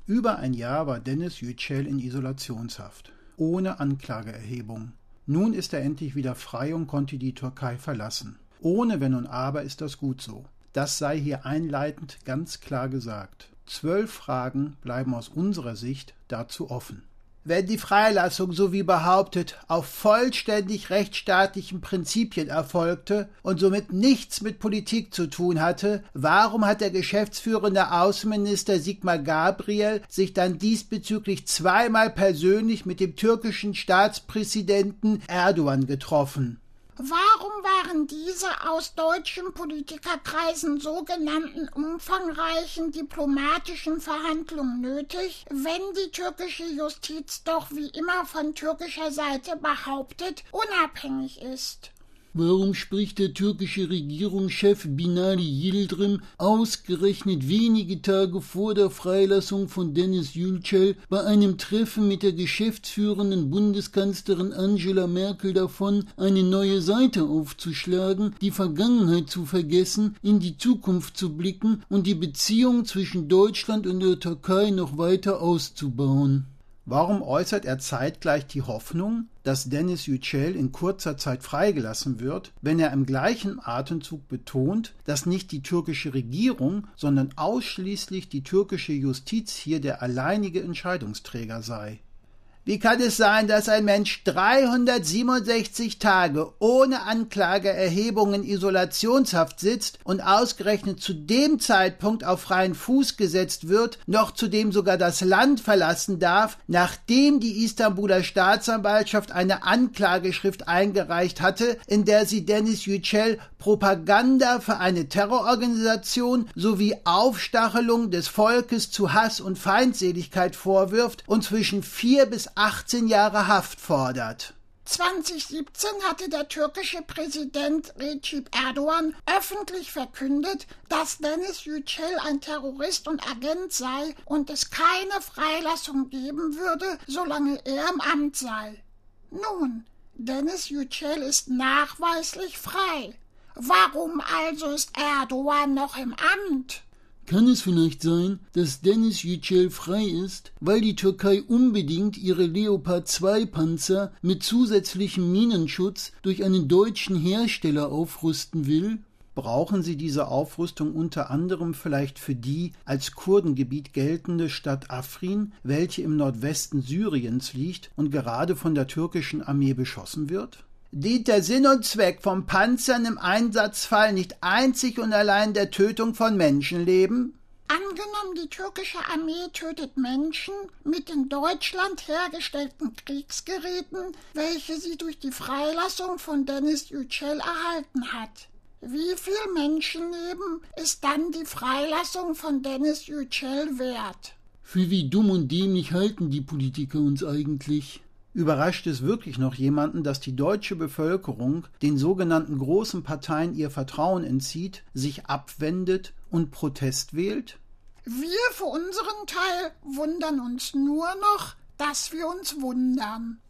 Über ein Jahr war Deniz Yücel in Isolationshaft, ohne Anklageerhebung. Nun ist er endlich wieder frei und konnte die Türkei verlassen. Ohne Wenn und Aber ist das gut so. Das sei hier einleitend ganz klar gesagt. 12 Fragen bleiben aus unserer Sicht dazu offen. Wenn die Freilassung, so wie behauptet, auf vollständig rechtsstaatlichen Prinzipien erfolgte und somit nichts mit Politik zu tun hatte, warum hat der geschäftsführende Außenminister Sigmar Gabriel sich dann diesbezüglich zweimal persönlich mit dem türkischen Staatspräsidenten Erdogan getroffen? Warum waren diese aus deutschen Politikerkreisen sogenannten umfangreichen diplomatischen Verhandlungen nötig, wenn die türkische Justiz doch wie immer von türkischer Seite behauptet, unabhängig ist? Warum spricht der türkische Regierungschef Binali Yildirim ausgerechnet wenige Tage vor der Freilassung von Deniz Yücel bei einem Treffen mit der geschäftsführenden Bundeskanzlerin Angela Merkel davon, eine neue Seite aufzuschlagen, die Vergangenheit zu vergessen, in die Zukunft zu blicken und die Beziehung zwischen Deutschland und der Türkei noch weiter auszubauen? Warum äußert er zeitgleich die Hoffnung, dass Deniz Yücel in kurzer Zeit freigelassen wird, wenn er im gleichen Atemzug betont, dass nicht die türkische Regierung, sondern ausschließlich die türkische Justiz hier der alleinige Entscheidungsträger sei? Wie kann es sein, dass ein Mensch 367 Tage ohne Anklageerhebung in Isolationshaft sitzt und ausgerechnet zu dem Zeitpunkt auf freien Fuß gesetzt wird, noch zudem sogar das Land verlassen darf, nachdem die Istanbuler Staatsanwaltschaft eine Anklageschrift eingereicht hatte, in der sie Deniz Yücel Propaganda für eine Terrororganisation sowie Aufstachelung des Volkes zu Hass und Feindseligkeit vorwirft und zwischen 4 bis 18 Jahre Haft fordert. 2017 hatte der türkische Präsident Recep Erdogan öffentlich verkündet, dass Deniz Yücel ein Terrorist und Agent sei und es keine Freilassung geben würde, solange er im Amt sei. Nun, Deniz Yücel ist nachweislich frei. Warum also ist Erdogan noch im Amt? Kann es vielleicht sein, dass Deniz Yücel frei ist, weil die Türkei unbedingt ihre Leopard-2-Panzer mit zusätzlichem Minenschutz durch einen deutschen Hersteller aufrüsten will? Brauchen sie diese Aufrüstung unter anderem vielleicht für die als Kurdengebiet geltende Stadt Afrin, welche im Nordwesten Syriens liegt und gerade von der türkischen Armee beschossen wird? Dient der Sinn und Zweck von Panzern im Einsatzfall nicht einzig und allein der Tötung von Menschenleben? Angenommen, die türkische Armee tötet Menschen mit in Deutschland hergestellten Kriegsgeräten, welche sie durch die Freilassung von Deniz Yücel erhalten hat. Wie viel Menschenleben ist dann die Freilassung von Deniz Yücel wert? Für wie dumm und dämlich halten die Politiker uns eigentlich? Überrascht es wirklich noch jemanden, dass die deutsche Bevölkerung den sogenannten großen Parteien ihr Vertrauen entzieht, sich abwendet und Protest wählt? Wir für unseren Teil wundern uns nur noch, dass wir uns wundern.